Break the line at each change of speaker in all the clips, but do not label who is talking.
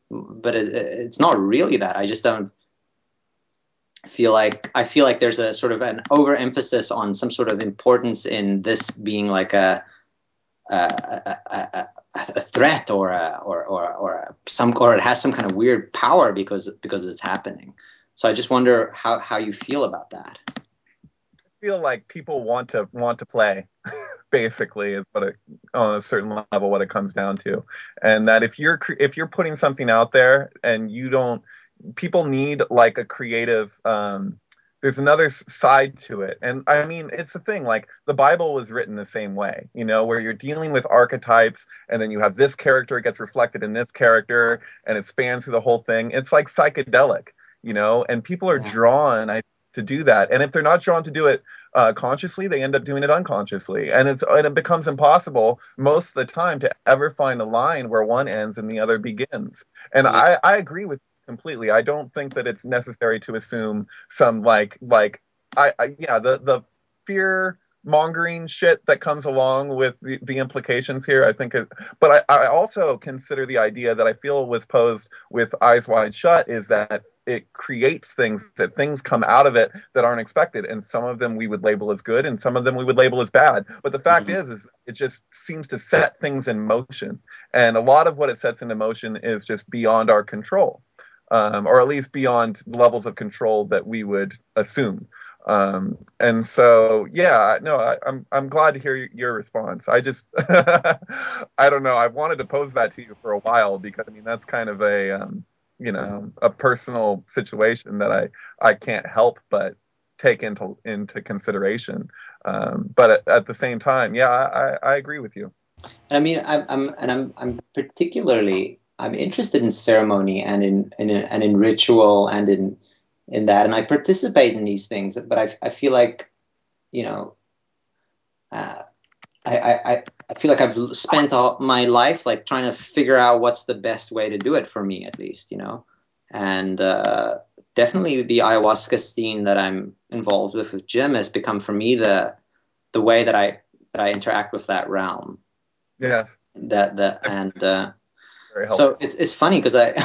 but it's not really that. I just don't I feel like there's a sort of an overemphasis on some sort of importance in this being like a threat or it has some kind of weird power because it's happening. So I just wonder how you feel about that.
I feel like people want to play, basically, is what it, on a certain level, what it comes down to, and that if you're putting something out there and you don't, people need like a creative. There's another side to it. And I mean, it's the thing, like the Bible was written the same way, you know, where you're dealing with archetypes and then you have this character gets reflected in this character and it spans through the whole thing. It's like psychedelic, you know, and people are drawn to do that. And if they're not drawn to do it consciously, they end up doing it unconsciously. And it becomes impossible most of the time to ever find a line where one ends and the other begins. And I agree with completely. I don't think that it's necessary to assume some the fear mongering shit that comes along with the implications here. I think but I also consider the idea that I feel was posed with Eyes Wide Shut is that it creates things, that things come out of it that aren't expected, and some of them we would label as good and some of them we would label as bad. But the fact is it just seems to set things in motion, and a lot of what it sets into motion is just beyond our control. Or at least beyond levels of control that we would assume. And so, yeah, no, I'm glad to hear your response. I just, I don't know. I've wanted to pose that to you for a while because I mean that's kind of a personal situation that I can't help but take into consideration. But at the same time, yeah, I agree with you.
I mean, I'm particularly. I'm interested in ceremony and in ritual and in that, and I participate in these things. But I feel like, you know, I feel like I've spent all my life like trying to figure out what's the best way to do it for me, at least, you know, and definitely the ayahuasca scene that I'm involved with Jim has become for me the way that I interact with that realm.
Yes.
So it's funny because I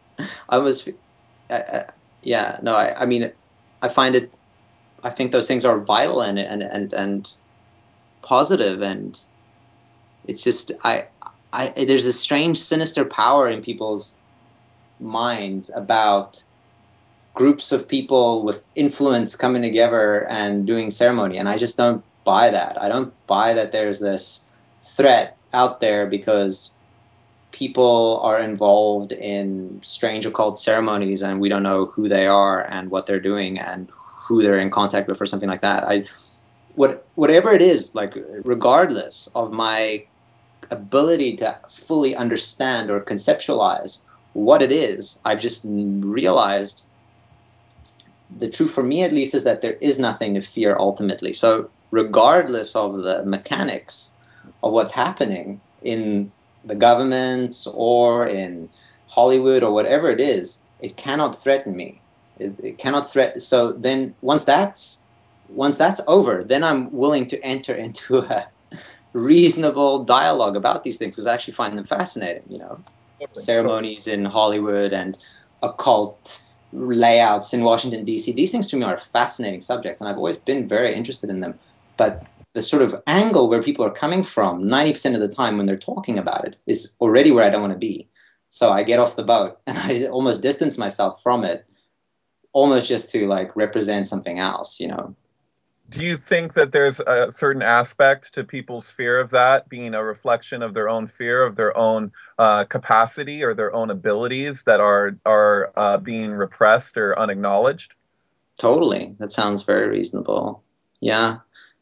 mean, I think those things are vital and positive, and it's just there's this strange sinister power in people's minds about groups of people with influence coming together and doing ceremony, and I just don't buy that. I don't buy that there's this threat out there because people are involved in strange occult ceremonies and we don't know who they are and what they're doing and who they're in contact with or something like that. Whatever it is, like regardless of my ability to fully understand or conceptualize what it is, I've just realized the truth for me at least is that there is nothing to fear ultimately. So regardless of the mechanics of what's happening in the governments or in Hollywood or whatever it is, it cannot threaten me. It cannot threaten. So then once that's over, then I'm willing to enter into a reasonable dialogue about these things because I actually find them fascinating, you know. Ceremonies in Hollywood and occult layouts in Washington, D.C. These things to me are fascinating subjects and I've always been very interested in them. But the sort of angle where people are coming from 90% of the time when they're talking about it is already where I don't want to be. So I get off the boat and I almost distance myself from it, almost just to like represent something else, you know.
Do you think that there's a certain aspect to people's fear of that being a reflection of their own fear of their own capacity or their own abilities that are being repressed or unacknowledged?
Totally. That sounds very reasonable. Yeah.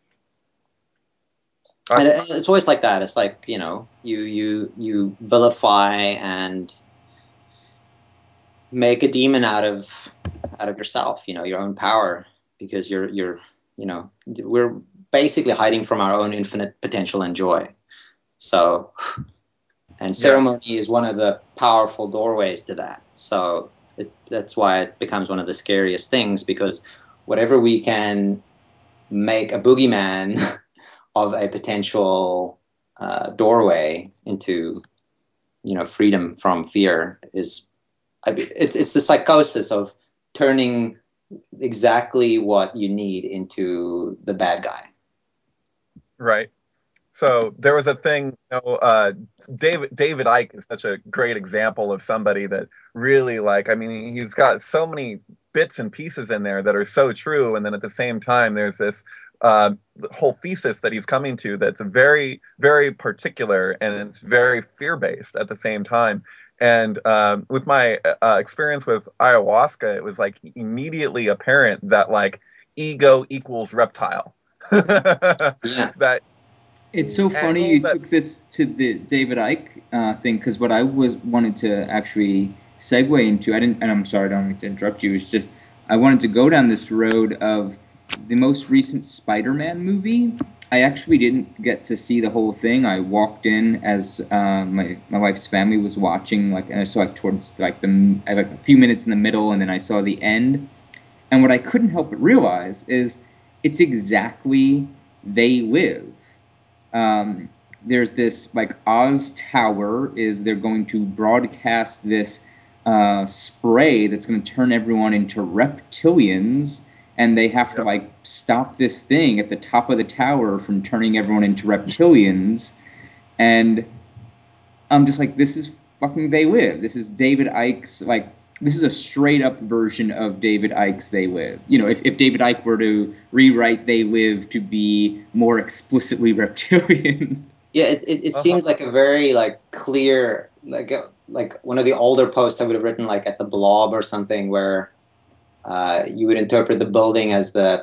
And it's always like that. It's like, you know, you vilify and make a demon out of yourself, you know, your own power, because you're you know, we're basically hiding from our own infinite potential and joy. So, and ceremony is one of the powerful doorways to that. So that's why it becomes one of the scariest things, because whatever we can make a boogeyman of a potential doorway into, you know, freedom from fear is I mean, it's the psychosis of turning exactly what you need into the bad guy.
Right. So there was a thing, David Icke is such a great example of somebody that really, like, I mean, he's got so many bits and pieces in there that are so true, and then at the same time, there's this whole thesis that he's coming to that's very, very particular, and it's very fear-based at the same time. And with my experience with ayahuasca, it was like immediately apparent that like ego equals reptile.
Yeah.
That
it's so funny you took this to the David Icke thing, because what I wanted to actually segue into, and I'm sorry, I don't mean to interrupt you, it's just I wanted to go down this road of the most recent Spider-Man movie. I actually didn't get to see the whole thing. I walked in as my wife's family was watching, like, and I saw like towards like I like a few minutes in the middle, and then I saw the end. And what I couldn't help but realize is it's exactly They Live. There's this like Oz Tower they're going to broadcast this spray that's going to turn everyone into reptilians, and they have to like stop this thing at the top of the tower from turning everyone into reptilians. And I'm just like, this is fucking They Live. This is David Icke's, like, this is a straight up version of David Icke's They Live. You know, if David Icke were to rewrite They Live to be more explicitly reptilian.
Yeah, it seems like a very like clear, like one of the older posts I would have written like at the Blob or something, where you would interpret the building as the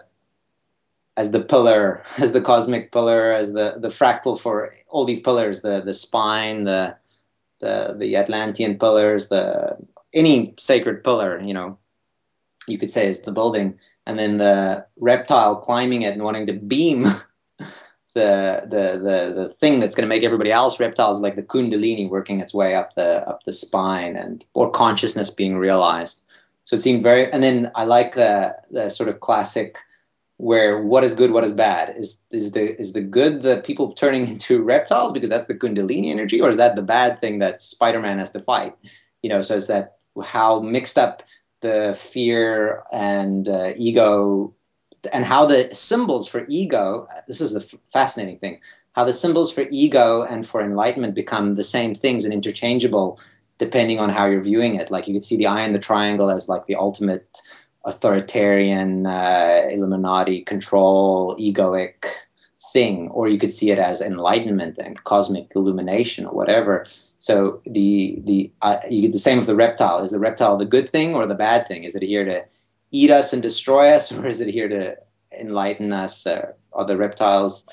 pillar, as the cosmic pillar, as the fractal for all these pillars, the spine, the Atlantean pillars, any sacred pillar, you know, you could say is the building, and then the reptile climbing it and wanting to beam the thing that's going to make everybody else reptiles, like the Kundalini working its way up the spine, or consciousness being realized. So it seemed very, and then I like the sort of classic where what is good, what is bad? Is the good the people turning into reptiles because that's the Kundalini energy, or is that the bad thing that Spider-Man has to fight? You know, so is that how mixed up the fear and ego, and how the symbols for ego, this is the fascinating thing, how the symbols for ego and for enlightenment become the same things and interchangeable depending on how you're viewing it. Like you could see the eye in the triangle as like the ultimate authoritarian, Illuminati control, egoic thing, or you could see it as enlightenment and cosmic illumination or whatever. So you get the same with the reptile. Is the reptile the good thing or the bad thing? Is it here to eat us and destroy us, or is it here to enlighten us? Are the reptiles,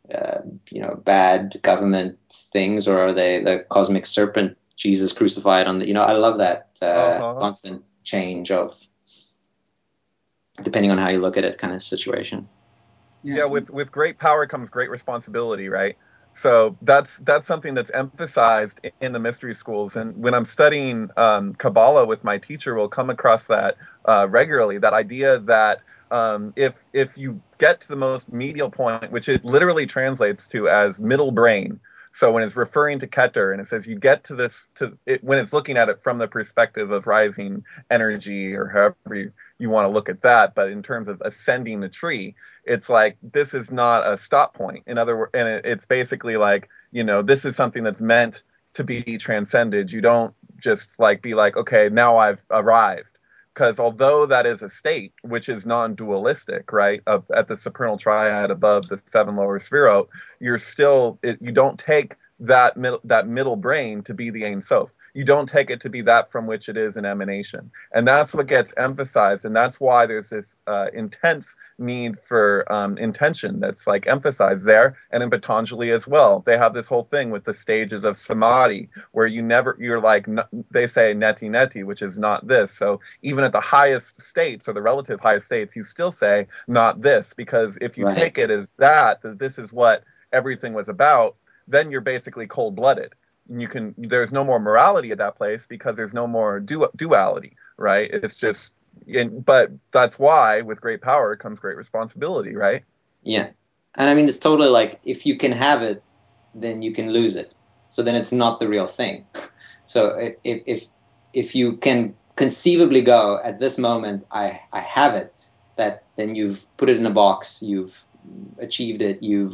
bad government things, or are they the cosmic serpent Jesus crucified on the? I love that constant change of, depending on how you look at it, kind of situation.
Yeah, with great power comes great responsibility, right? So that's something that's emphasized in the mystery schools. And when I'm studying Kabbalah with my teacher, we'll come across that regularly, that idea that if you get to the most medial point, which it literally translates to as middle brain. So when it's referring to Keter, and it says you get to this, when it's looking at it from the perspective of rising energy, or however you want to look at that, but in terms of ascending the tree, it's like this is not a stop point. In other words, and it's basically like, this is something that's meant to be transcended. You don't just like be like, okay, now I've arrived. Because although that is a state which is non-dualistic, right, at the supernal triad above the seven lower sphirot, you're still, you don't take that middle brain to be the Ein Sof. You don't take it to be that from which it is an emanation. And that's what gets emphasized. And that's why there's this intense need for intention that's like emphasized there. And in Patanjali as well, they have this whole thing with the stages of samadhi, where you're like, they say neti neti, which is not this. So even at the highest states, or the relative highest states, you still say not this, because if you take it as that this is what everything was about, then you're basically cold-blooded. There's no more morality at that place, because there's no more duality, right? It's just, but that's why with great power comes great responsibility, right?
Yeah. And I mean, it's totally like, if you can have it, then you can lose it. So then it's not the real thing. So if if you can conceivably go at this moment, I have it, that then you've put it in a box, you've achieved it, you've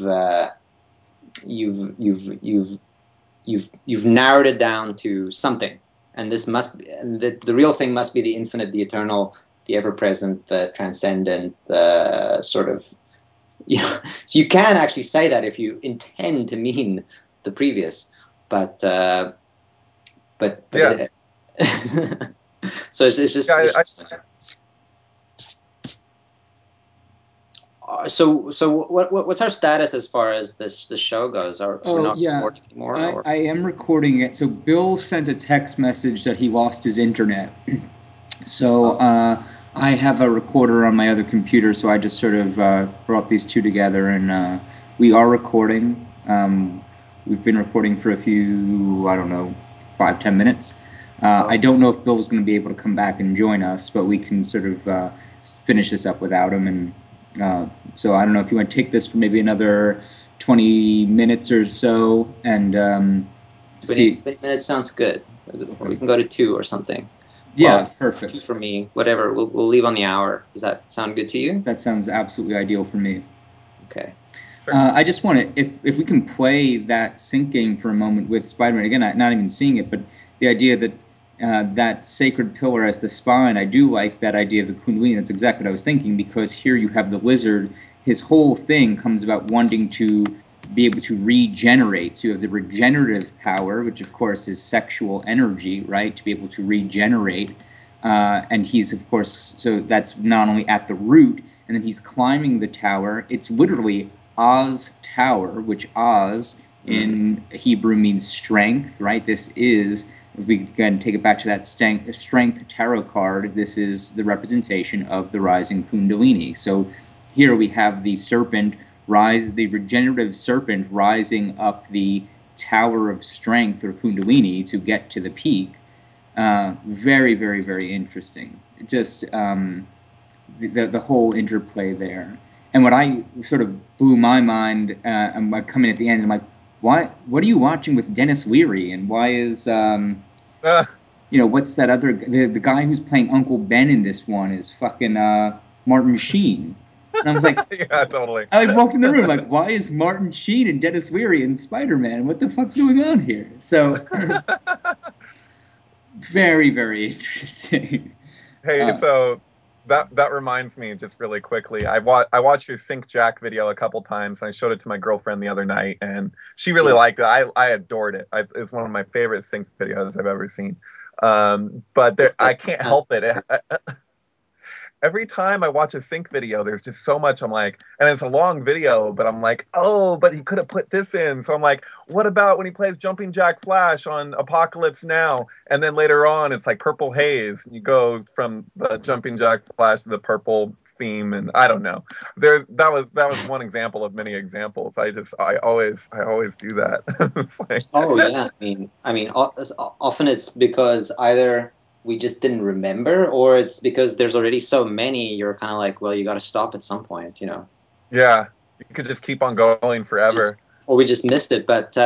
narrowed it down to something, and this must be, and the real thing must be the infinite, the eternal, the ever-present, the transcendent, the sort of, so you can actually say that if you intend to mean the previous, but yeah. So it's just. So what's our status as far as the show goes? Are we not recording anymore?
I am recording it. So Bill sent a text message that he lost his internet. So I have a recorder on my other computer, so I just sort of brought these two together, and we are recording. We've been recording for a few, I don't know, 5-10 minutes. I don't know if Bill's going to be able to come back and join us, but we can sort of finish this up without him. And so I don't know if you want to take this for maybe another 20 minutes or so, and
20 minutes sounds good. Or we can go to 2 or something.
Yeah, perfect.
2 for me, whatever. We'll leave on the hour. Does that sound good to you?
That sounds absolutely ideal for me.
Okay.
I just want to, if we can play that sync game for a moment with Spider-Man, again, not even seeing it, but the idea that that sacred pillar as the spine, I do like that idea of the Kundalini. That's exactly what I was thinking, because here you have the lizard. His whole thing comes about wanting to be able to regenerate. So you have the regenerative power, which of course is sexual energy, right, to be able to regenerate. And he's, of course, so that's not only at the root, and then he's climbing the tower. It's literally Oz Tower, which Oz in Hebrew means strength, right? This is, if we can take it back to that strength tarot card, this is the representation of the rising Kundalini. So here we have the serpent the regenerative serpent rising up the tower of strength, or Kundalini, to get to the peak. Very, very, very interesting. Just the whole interplay there. And what I sort of blew my mind, I'm coming at the end, I'm like, what are you watching with Dennis Leary? And why is, what's that other, the guy who's playing Uncle Ben in this one is fucking Martin Sheen. And I was like,
yeah, totally.
I walked in the room, like, why is Martin Sheen and Dennis Leary in Spider-Man? What the fuck's going on here? So, very, very interesting.
Hey, so that reminds me, just really quickly, I watched your Sync Jack video a couple times, and I showed it to my girlfriend the other night, and she really liked it. I adored it. It's one of my favorite Sync videos I've ever seen. But I can't help it. Every time I watch a Sync video, there's just so much I'm like, and it's a long video, but I'm like, oh, but he could have put this in. So I'm like, what about when he plays Jumping Jack Flash on Apocalypse Now? And then later on, it's like Purple Haze. And you go from the Jumping Jack Flash to the purple theme, and I don't know. That was one example of many examples. I always do that. It's like,
oh yeah, I mean, often it's because either we just didn't remember, or it's because there's already so many, you're kind of like, well, you got to stop at some point,
Yeah, you could just keep on going forever.
Or we just missed it. But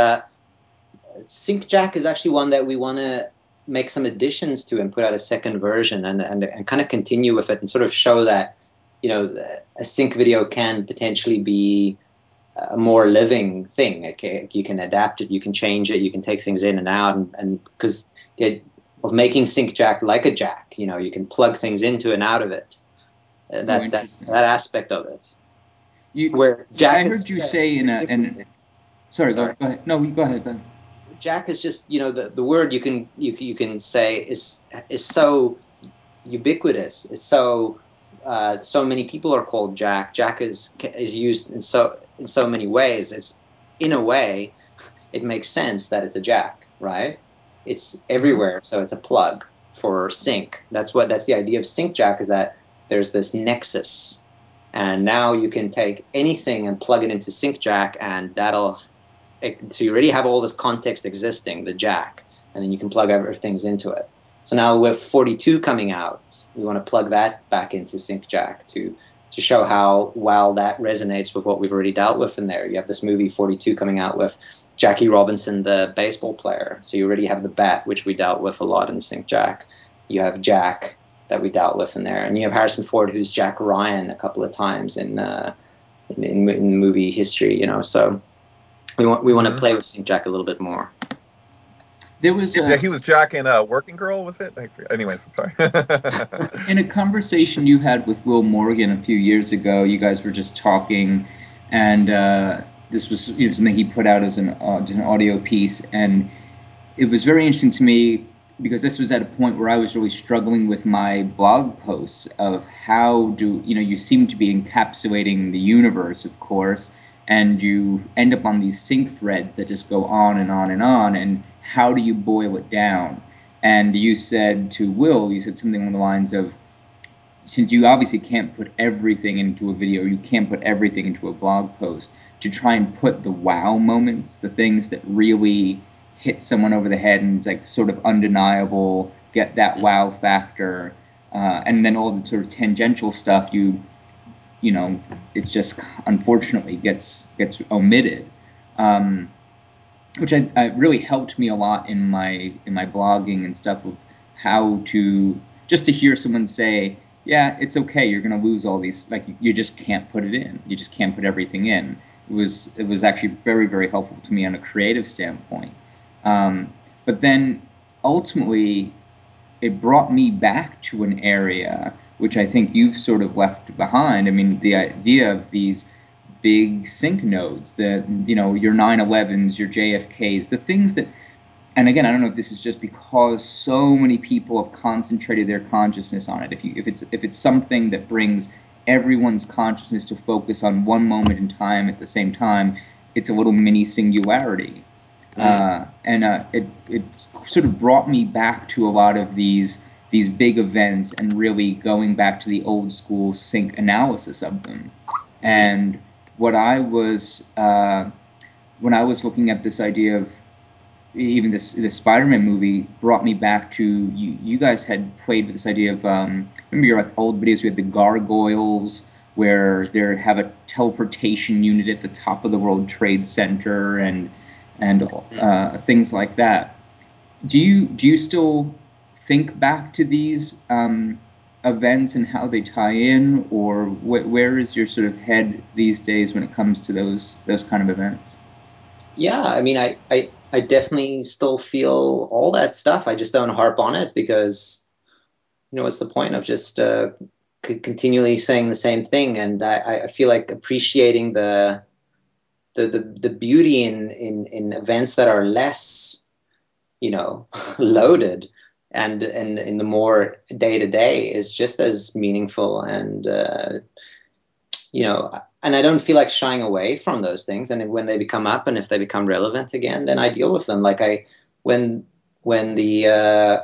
Sync Jack is actually one that we want to make some additions to and put out a second version and kind of continue with it and sort of show that, a sync video can potentially be a more living thing. Okay, you can adapt it, you can change it, you can take things in and out, and because of making Sync Jack like a jack, you can plug things into and out of it. That aspect of it.
Where Jack I heard you say sorry, go ahead. No, go ahead.
Jack is just, the word you can say is so ubiquitous. It's so many people are called Jack. Jack is used in so many ways. It's, in a way, it makes sense that it's a jack, right? It's everywhere, so it's a plug for sync. That's the idea of Sync Jack, is that there's this nexus, and now you can take anything and plug it into Sync Jack, and so you already have all this context existing, the jack, and then you can plug other things into it. So now with 42 coming out, we want to plug that back into Sync Jack to show how well that resonates with what we've already dealt with in there. You have this movie 42 coming out with Jackie Robinson, the baseball player. So you already have the bat, which we dealt with a lot in Sync Jack. You have Jack that we dealt with in there, and you have Harrison Ford, who's Jack Ryan a couple of times in movie history. So we want to play with Sync Jack a little bit more.
There was
he was Jack in Working Girl, was it? Anyways, sorry.
In a conversation you had with Will Morgan a few years ago, you guys were just talking, and this was something he put out as an audio piece, and it was very interesting to me because this was at a point where I was really struggling with my blog posts of how do you seem to be encapsulating the universe, of course, and you end up on these sync threads that just go on and on and on, and how do you boil it down? And you said to Will, you said something along the lines of, since you obviously can't put everything into a video, you can't put everything into a blog post, to try and put the wow moments, the things that really hit someone over the head and it's like sort of undeniable, get that wow factor, and then all the sort of tangential stuff, it just unfortunately gets omitted. Which I really helped me a lot in my blogging and stuff, of how to just to hear someone say, yeah, it's okay, you're going to lose all these, like you just can't put it in, you just can't put everything in. It was actually very, very helpful to me on a creative standpoint. But then ultimately it brought me back to an area which I think you've sort of left behind. I mean, the idea of these big sync nodes, your 9/11s, your JFKs, the things that, and again, I don't know if this is just because so many people have concentrated their consciousness on it. If it's something that brings everyone's consciousness to focus on one moment in time at the same time, it's a little mini singularity. It sort of brought me back to a lot of these big events and really going back to the old school sync analysis of them. And what I was when I was looking at this idea of even this Spider-Man movie, brought me back to you guys had played with this idea of remember your old videos, we had the gargoyles where they have a teleportation unit at the top of the World Trade Center and things like that. Do you still think back to these events and how they tie in, or where is your sort of head these days when it comes to those kind of events?
Yeah, I mean, I definitely still feel all that stuff. I just don't harp on it because, what's the point of just continually saying the same thing? And I feel like appreciating the beauty in events that are less, loaded, and in the more day to day is just as meaningful. And and I don't feel like shying away from those things. And when they become up and if they become relevant again, then I deal with them. Like when the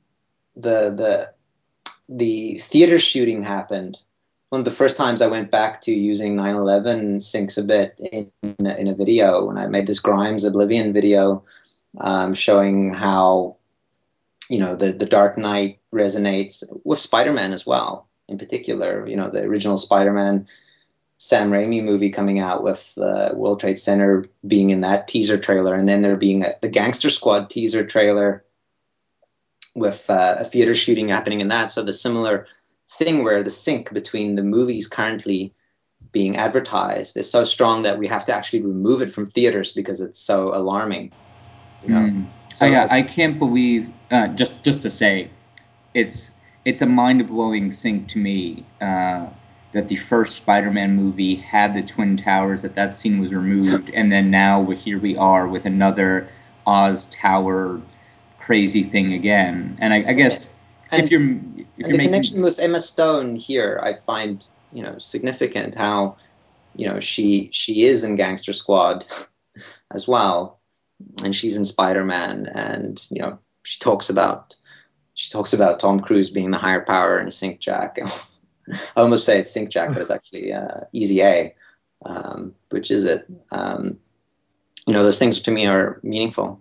theater shooting happened, one of the first times I went back to using 9/11 syncs a bit in a video, when I made this Grimes Oblivion video, showing how, the Dark Knight resonates with Spider-Man as well. In particular, the original Spider-Man Sam Raimi movie coming out with the World Trade Center being in that teaser trailer, and then there being the Gangster Squad teaser trailer with a theater shooting happening in that. So the similar thing where the sync between the movies currently being advertised is so strong that we have to actually remove it from theaters because it's so alarming.
So I can't believe, just to say, it's a mind-blowing sync to me that the first Spider-Man movie had the Twin Towers, that scene was removed, and then now here we are with another Oz Tower crazy thing again. And I guess if you're
the connection with Emma Stone here, I find significant. How she is in Gangster Squad as well, and she's in Spider-Man, and she talks about Tom Cruise being the higher power in Sync Jack. I almost say it's Sync Jack, but it's actually Easy A, which is it. Those things to me are meaningful.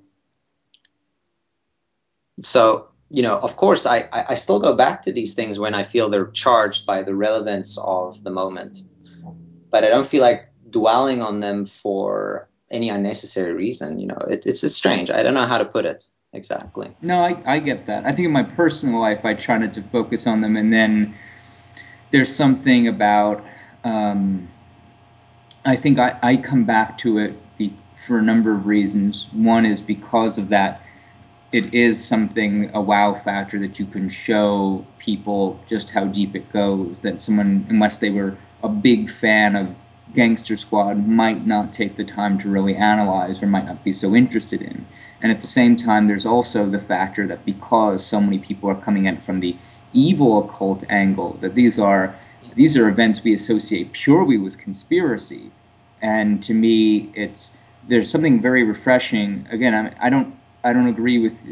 So, of course, I still go back to these things when I feel they're charged by the relevance of the moment. But I don't feel like dwelling on them for any unnecessary reason. You know, it's just strange. I don't know how to put it exactly.
No, I get that. I think in my personal life, I try not to focus on them, and then there's something about, I think I come back to it for a number of reasons. One is because of that, it is something, a wow factor that you can show people just how deep it goes, that someone, unless they were a big fan of Gangster Squad, might not take the time to really analyze or might not be so interested in. And at the same time, there's also the factor that because so many people are coming at it from the evil occult angle, that these are events we associate purely with conspiracy. And to me, there's something very refreshing. Again, I don't agree with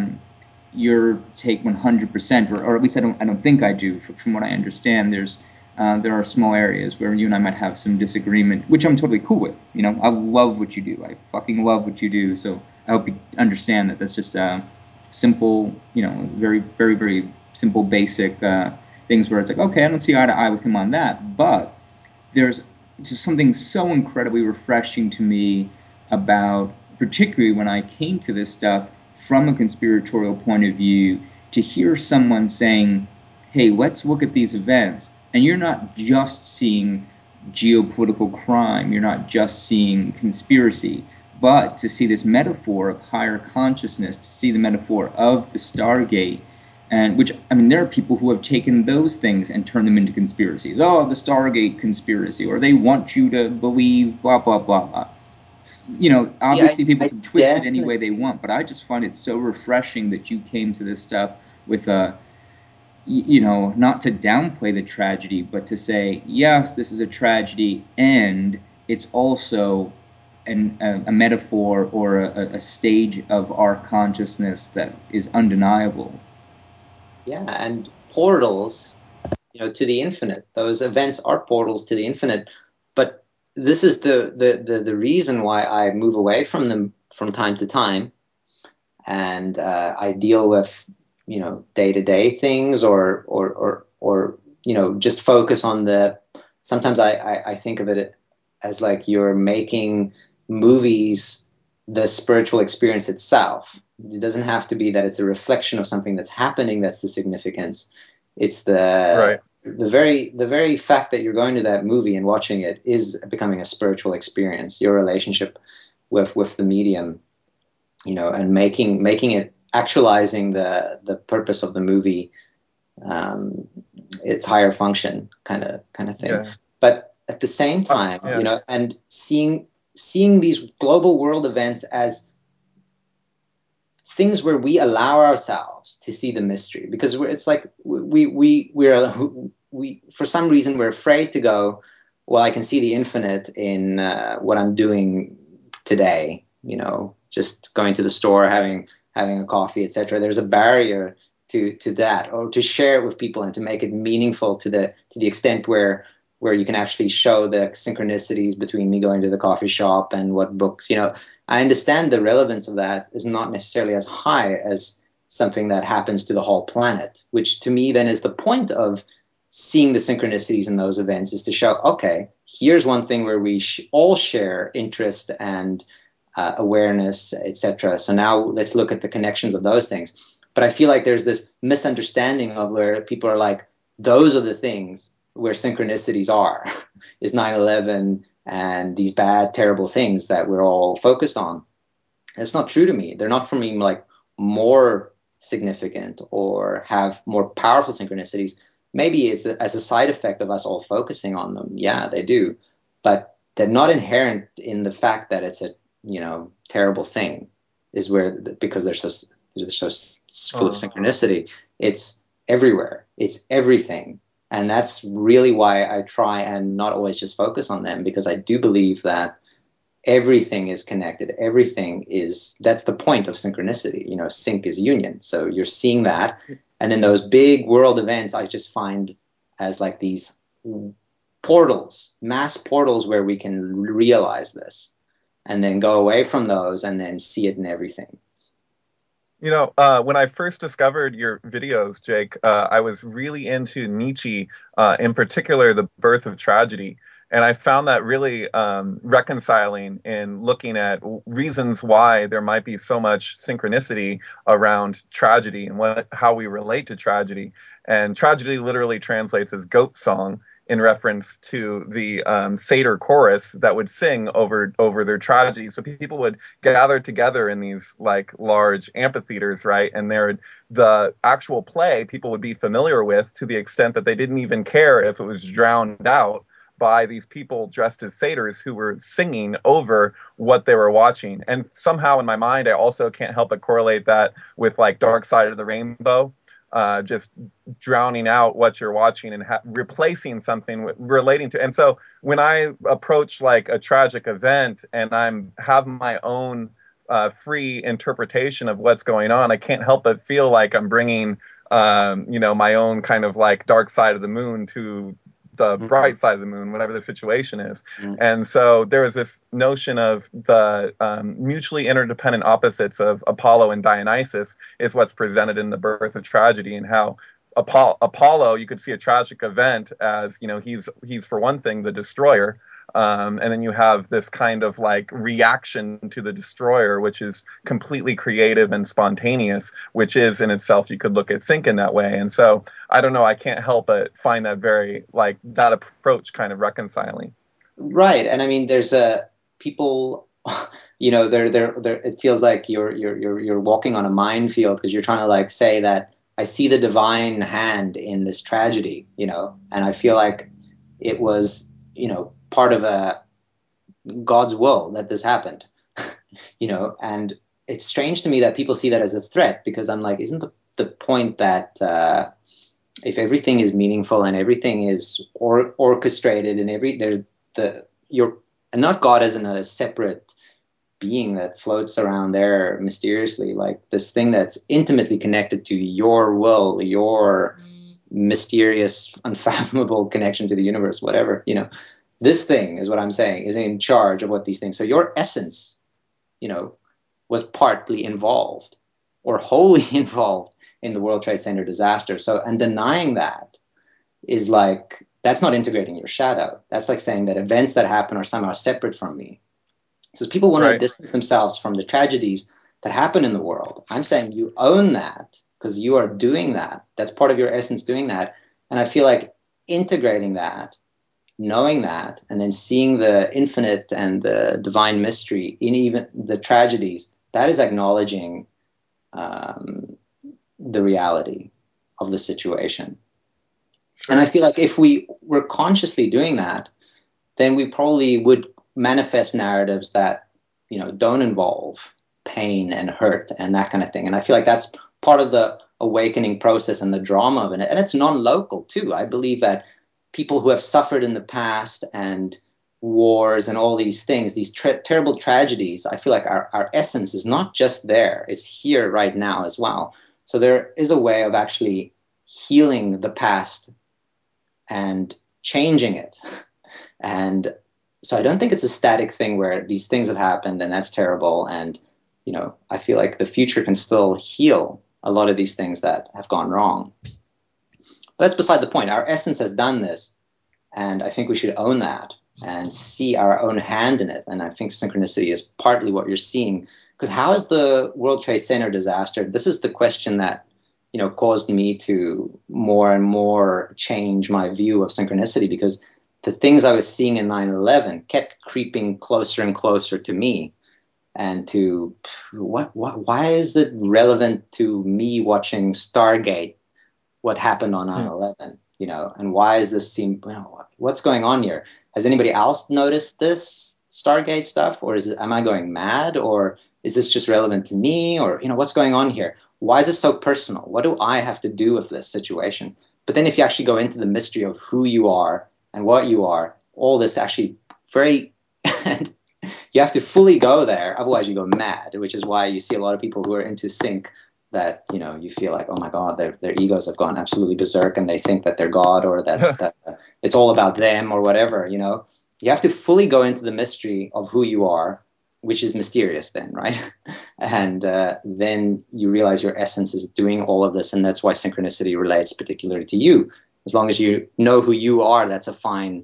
your take 100%, or at least I don't think I do. From what I understand, there are small areas where you and I might have some disagreement, which I'm totally cool with. You know, I love what you do. I fucking love what you do. So I hope you understand that that's just simple, you know, very, very, very simple, basic things where it's like, okay, I don't see eye to eye with him on that, but there's just something so incredibly refreshing to me about, particularly when I came to this stuff from a conspiratorial point of view, to hear someone saying, hey, let's look at these events, and you're not just seeing geopolitical crime, you're not just seeing conspiracy, but to see this metaphor of higher consciousness, to see the metaphor of the Stargate, and which, I mean, there are people who have taken those things and turned them into conspiracies. Oh, the Stargate conspiracy, or they want you to believe blah, blah, blah, blah. You know, obviously people can twist it any way they want, but I just find it so refreshing that you came to this stuff with you know, not to downplay the tragedy, but to say, yes, this is a tragedy, and it's also a metaphor or a stage of our consciousness that is undeniable.
Yeah, and portals, you know, to the infinite. Those events are portals to the infinite, but this is the reason why I move away from them from time to time, and I deal with, you know, day-to-day things, or you know, just focus on the. Sometimes I think of it as like you're making movies the spiritual experience itself. It doesn't have to be that it's a reflection of something that's happening that's the significance. It's the very fact that you're going to that movie and watching it is becoming a spiritual experience. Your relationship with the medium, you know, and making it, actualizing the purpose of the movie, its higher function kind of thing. Yeah. But at the same time, you know, and seeing these global world events as things where we allow ourselves to see the mystery, because it's like we for some reason we're afraid to go, well, I can see the infinite in what I'm doing today, you know, just going to the store, having a coffee, etc. There's a barrier to that, or to share it with people and to make it meaningful to the extent where you can actually show the synchronicities between me going to the coffee shop and what books, you know. I understand the relevance of that is not necessarily as high as something that happens to the whole planet, which to me then is the point of seeing the synchronicities in those events, is to show, okay, here's one thing where we all share interest and awareness, etc. So now let's look at the connections of those things. But I feel like there's this misunderstanding of where people are like, those are the things where synchronicities are, is 9/11 and these bad, terrible things that we're all focused on. It's not true to me. They're not for me like more significant or have more powerful synchronicities. Maybe it's as a side effect of us all focusing on them. Yeah, they do. But they're not inherent in the fact that it's a, you know, terrible thing, is where, because they're so full of synchronicity. It's everywhere. It's everything. And that's really why I try and not always just focus on them, because I do believe that everything is connected. That's the point of synchronicity. You know, sync is union. So you're seeing that. And then those big world events, I just find as like these portals, mass portals where we can realize this and then go away from those and then see it in everything.
You know, when I first discovered your videos, Jake, I was really into Nietzsche, in particular, The Birth of Tragedy. And I found that really reconciling in looking at reasons why there might be so much synchronicity around tragedy and how we relate to tragedy. And tragedy literally translates as goat song, in reference to the satyr chorus that would sing over their tragedy. So people would gather together in these like large amphitheaters, right? And the actual play people would be familiar with, to the extent that they didn't even care if it was drowned out by these people dressed as satyrs who were singing over what they were watching. And somehow in my mind, I also can't help but correlate that with like Dark Side of the Rainbow. Just drowning out what you're watching and replacing something relating to. And so when I approach like a tragic event and have my own free interpretation of what's going on, I can't help but feel like I'm bringing, my own kind of like dark side of the moon to the bright side of the moon, whatever the situation is. And so there is this notion of the mutually interdependent opposites of Apollo and Dionysus is what's presented in The Birth of Tragedy, and how Apollo, you could see a tragic event as, he's for one thing the destroyer, and then you have this kind of like reaction to the destroyer, which is completely creative and spontaneous, which is in itself, you could look at sync in that way. And so I don't know, I can't help but find that very, like, that approach kind of reconciling.
Right. And I mean, there's people, it feels like you're walking on a minefield, because you're trying to like say that I see the divine hand in this tragedy, and I feel like it was, part of God's will that this happened, and it's strange to me that people see that as a threat, because I'm like, isn't the point that if everything is meaningful and everything is orchestrated and you're not God as in a separate being that floats around there mysteriously, like this thing that's intimately connected to your will, your mysterious, unfathomable connection to the universe, whatever, This thing is what I'm saying is in charge of what these things. So your essence, was partly involved or wholly involved in the World Trade Center disaster. So, and denying that is like, that's not integrating your shadow. That's like saying that events that happen are somehow separate from me. So people want to distance themselves from the tragedies that happen in the world. I'm saying you own that because you are doing that. That's part of your essence, doing that. And I feel like integrating that, knowing that, and then seeing the infinite and the divine mystery in even the tragedies, that is acknowledging the reality of the situation. Sure. And I feel like if we were consciously doing that, then we probably would manifest narratives that, don't involve pain and hurt and that kind of thing. And I feel like that's part of the awakening process and the drama of it. And it's non-local too. I believe that people who have suffered in the past and wars and all these things, these terrible tragedies, I feel like our essence is not just there, it's here right now as well. So there is a way of actually healing the past and changing it. And so I don't think it's a static thing where these things have happened and that's terrible. And, I feel like the future can still heal a lot of these things that have gone wrong. But that's beside the point. Our essence has done this. And I think we should own that and see our own hand in it. And I think synchronicity is partly what you're seeing. Because how is the World Trade Center disaster? This is the question that, caused me to more and more change my view of synchronicity, because the things I was seeing in 9/11 kept creeping closer and closer to me. And to why is it relevant to me watching Stargate, what happened on 9/11, and why is this seem, what's going on here? Has anybody else noticed this Stargate stuff, or am I going mad, or is this just relevant to me, or, what's going on here? Why is it so personal? What do I have to do with this situation? But then if you actually go into the mystery of who you are and what you are, all this actually very, and you have to fully go there, otherwise you go mad, which is why you see a lot of people who are into sync that, you feel like, oh my God, their egos have gone absolutely berserk and they think that they're God, or that it's all about them or whatever, You have to fully go into the mystery of who you are, which is mysterious then, right? And then you realize your essence is doing all of this, and that's why synchronicity relates particularly to you. As long as you know who you are, that's a fine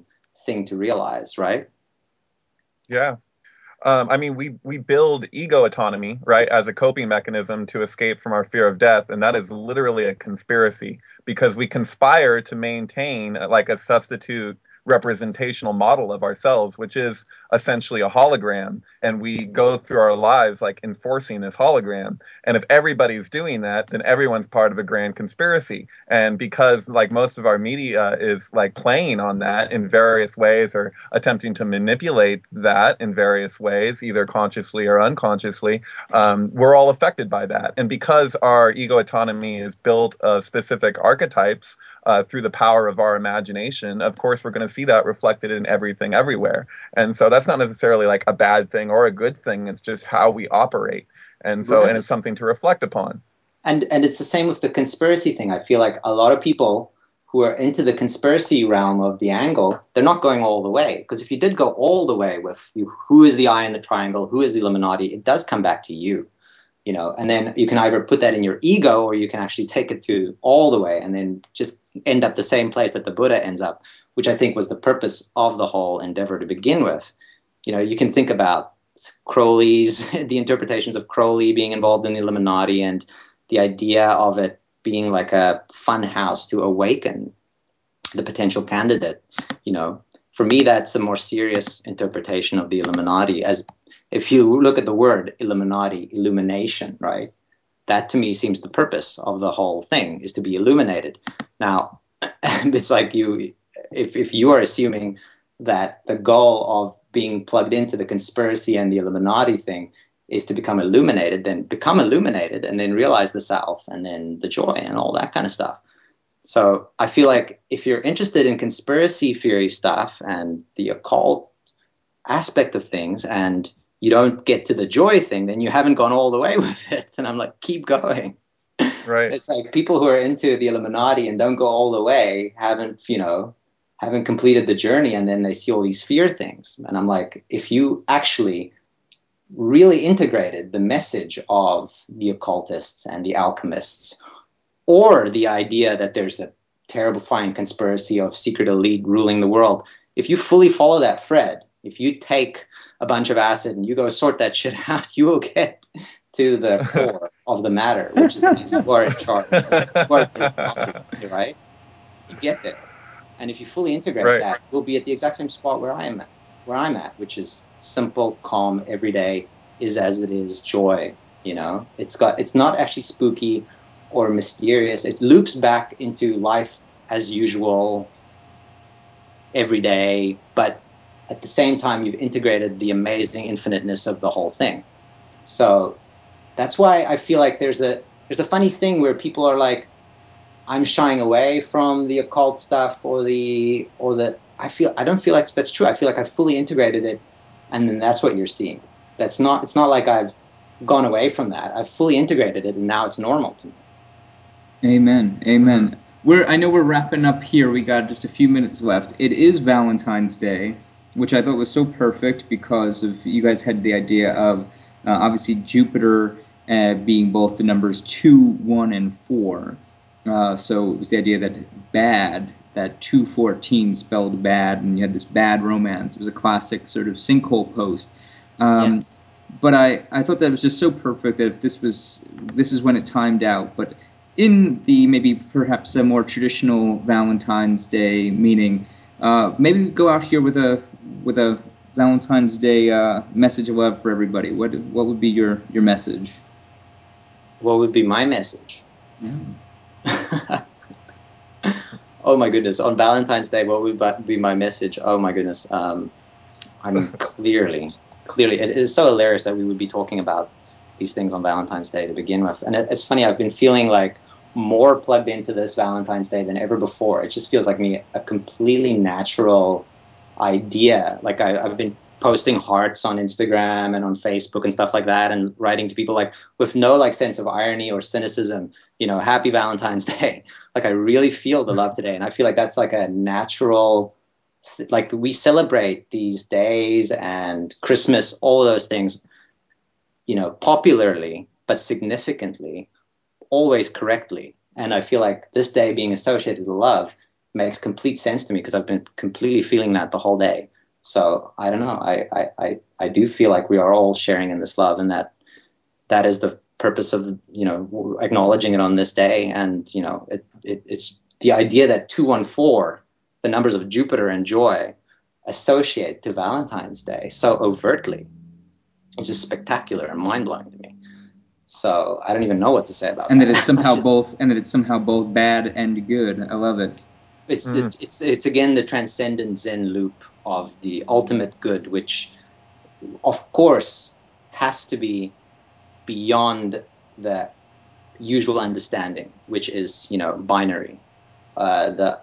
thing to realize, right?
Yeah. I mean, we build ego autonomy, right, as a coping mechanism to escape from our fear of death, and that is literally a conspiracy because we conspire to maintain like a substitute representational model of ourselves, which is essentially a hologram, and we go through our lives like enforcing this hologram. And if everybody's doing that, then everyone's part of a grand conspiracy. And because like most of our media is like playing on that in various ways or attempting to manipulate that in various ways, either consciously or unconsciously, we're all affected by that. And because our ego autonomy is built of specific archetypes through the power of our imagination, of course, we're going to see that reflected in everything everywhere. And so that's not necessarily like a bad thing or a good thing. It's just how we operate. And so, and it's something to reflect upon.
And it's the same with the conspiracy thing. I feel like a lot of people who are into the conspiracy realm of the angle, they're not going all the way. Because if you did go all the way with who is the eye in the triangle, who is the Illuminati, it does come back to you. You know, and then you can either put that in your ego or you can actually take it to all the way and then just end up the same place that the Buddha ends up, which I think was the purpose of the whole endeavor to begin with. You know, you can think about Crowley's, the interpretations of Crowley being involved in the Illuminati and the idea of it being like a fun house to awaken the potential candidate. You know, for me, that's a more serious interpretation of the Illuminati. As if you look at the word Illuminati, illumination, right? That to me seems the purpose of the whole thing, is to be illuminated. Now, it's like if you are assuming that the goal of being plugged into the conspiracy and the Illuminati thing is to become illuminated, then become illuminated and then realize the self and then the joy and all that kind of stuff. So I feel like if you're interested in conspiracy theory stuff and the occult aspect of things and you don't get to the joy thing, then you haven't gone all the way with it. And I'm like, keep going.
Right.
It's like people who are into the Illuminati and don't go all the way haven't completed the journey, and then they see all these fear things. And I'm like, if you actually really integrated the message of the occultists and the alchemists, or the idea that there's a terrifying conspiracy of secret elite ruling the world, if you fully follow that thread, if you take a bunch of acid and you go sort that shit out, you will get to the core of the matter, which is you are in charge, right? You get there. And if you fully integrate that, you'll be at the exact same spot where I'm at, which is simple, calm, everyday, is as it is, joy. You know, it's not actually spooky or mysterious. It loops back into life as usual, every day, but at the same time, you've integrated the amazing infiniteness of the whole thing. So that's why I feel like there's a funny thing where people are like, I'm shying away from the occult stuff or I don't feel like that's true. I feel like I've fully integrated it, and then that's what you're seeing. It's not like I've gone away from that. I've fully integrated it, and now it's normal to me.
Amen. Amen. I know we're wrapping up here. We got just a few minutes left. It is Valentine's Day, which I thought was so perfect because of you guys had the idea of obviously Jupiter being both the numbers 2, 1, and 4. So it was the idea that 214 spelled bad, and you had this bad romance. It was a classic sort of sinkhole post.
Yes.
But I thought that was just so perfect that if this is when it timed out. But in the maybe perhaps a more traditional Valentine's Day meaning, maybe go out here with a Valentine's Day message of love for everybody. What would be your message?
What would be my message?
Yeah.
Oh my goodness! On Valentine's Day, what would be my message? Oh my goodness! I'm clearly, it is so hilarious that we would be talking about these things on Valentine's Day to begin with. And it's funny, I've been feeling like more plugged into this Valentine's Day than ever before. It just feels like a completely natural idea. Like I've been posting hearts on Instagram and on Facebook and stuff like that, and writing to people like with no like sense of irony or cynicism, happy Valentine's Day. Like I really feel the love today. And I feel like that's like a natural, like we celebrate these days and Christmas, all of those things, popularly, but significantly, always correctly. And I feel like this day being associated with love makes complete sense to me because I've been completely feeling that the whole day. So I don't know. I do feel like we are all sharing in this love, and that is the purpose of, you know, acknowledging it on this day. And, you know, it's the idea that 214, the numbers of Jupiter and joy, associate to Valentine's Day so overtly. It's just spectacular and mind-blowing to me. So I don't even know what to say about
and
that.
That it's somehow both bad and good. I love it.
It's again the transcendent Zen loop of the ultimate good, which of course has to be beyond the usual understanding, which is, you know, binary. The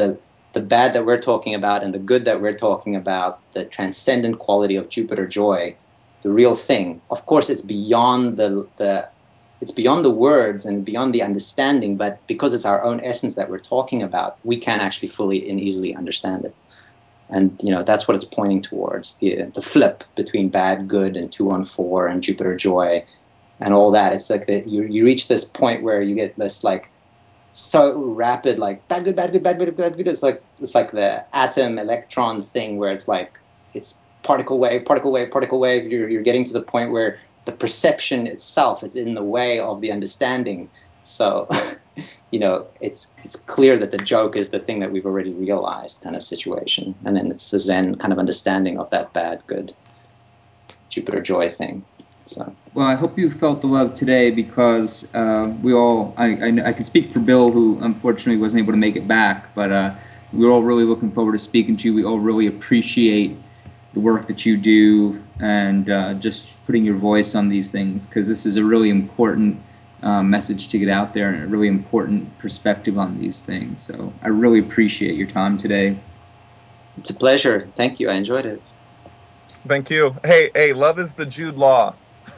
bad that we're talking about and the good that we're talking about, the transcendent quality of Jupiter joy, the real thing. Of course, it's beyond it's beyond the words and beyond the understanding, but because it's our own essence that we're talking about, we can actually fully and easily understand it. And, you know, that's what it's pointing towards, the flip between bad, good, and 214 and Jupiter joy and all that. It's like you reach this point where you get this, like, so rapid, like, bad, good, bad, good, bad, good, bad, good. It's like the atom electron thing where it's like, it's particle wave, particle wave, particle wave. You're getting to the point where the perception itself is in the way of the understanding. So, you know, it's clear that the joke is the thing that we've already realized kind of situation. And then it's a Zen kind of understanding of that bad, good Jupiter joy thing. So.
Well, I hope you felt the love today, because we all, I can speak for Bill, who unfortunately wasn't able to make it back, but we're all really looking forward to speaking to you. We all really appreciate the work that you do and just putting your voice on these things, because this is a really important message to get out there and a really important perspective on these things. So I really appreciate your time today.
It's a pleasure. Thank you. I enjoyed it.
Thank you. Hey, love is the Jude Law.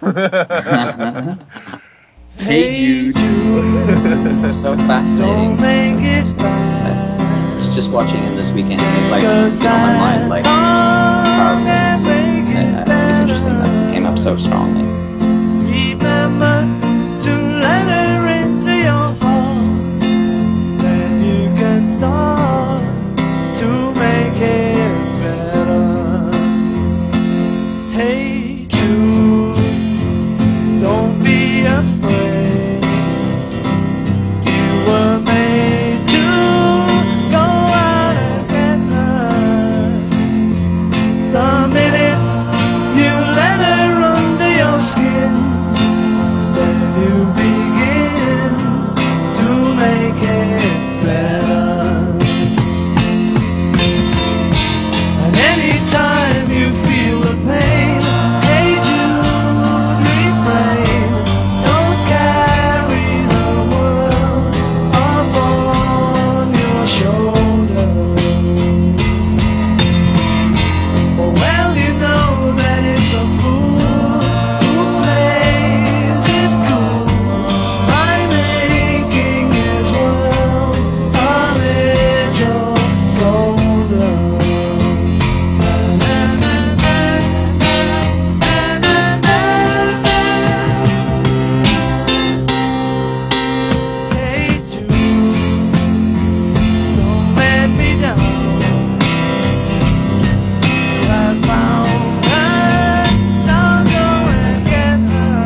Hey, Jude.
So fascinating. I was just watching him this weekend. He's like, it's been on my mind, like, powerful. It's interesting that he came up so strongly.
Remember to let her into your heart, then you can start to make it better. Hey Jude, don't be afraid. You were made to go out and get her. The minute you let her under your skin, then you begin to make it better. And anytime you feel the pain, hey Jude, refrain. Don't carry the world upon your shoulders. For well you know that it's a fool who plays it cool by making his world a little colder. Hey Jude, don't let me down. I found her, now go and get her.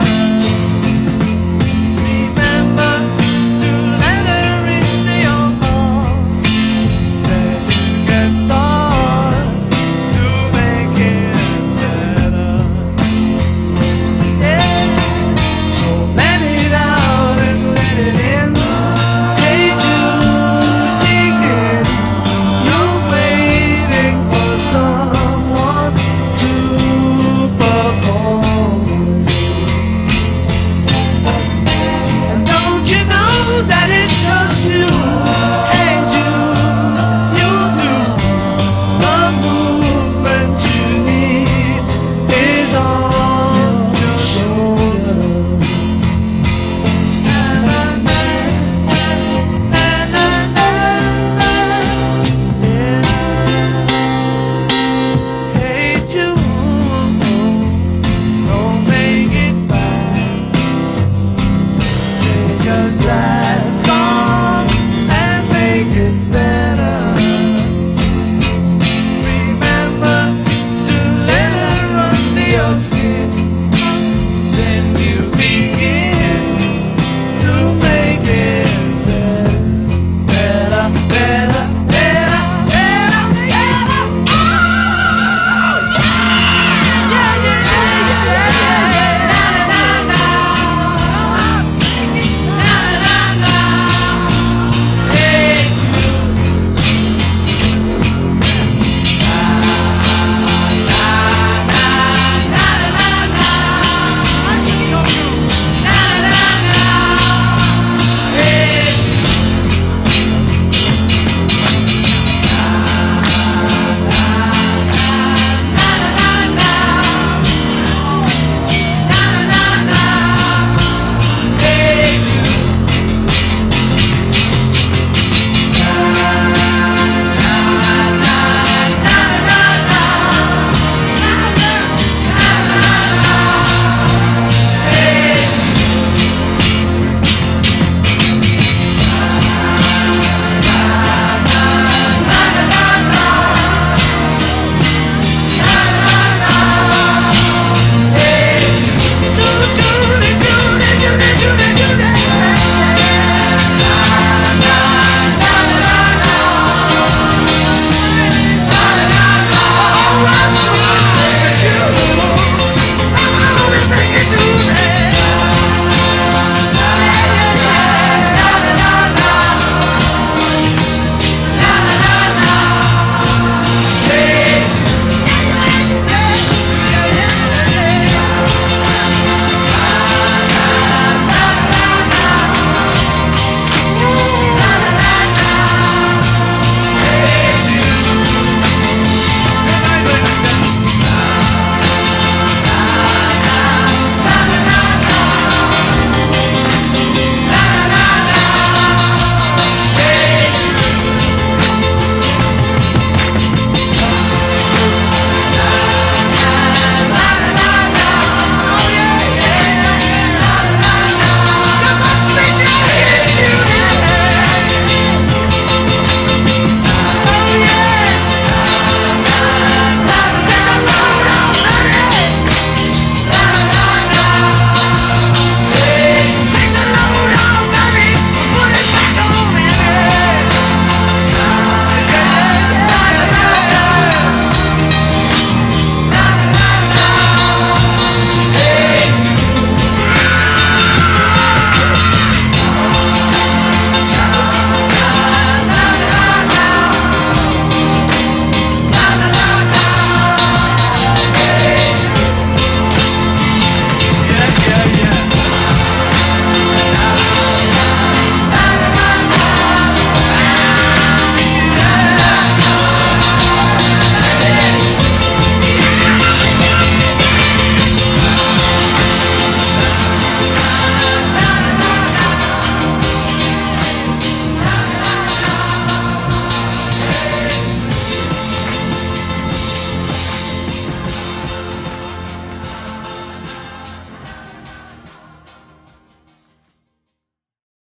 Remember to let her into your heart, then you can start to make it better. Yeah, so let it out and let it in. Hey Jude, begin. You're waiting for someone to perform. And don't you know that it's just you? Hey Jude, you do. The movement you need is on your shoulder. Hey Jude, don't make it bad. Take a sad song and make it better.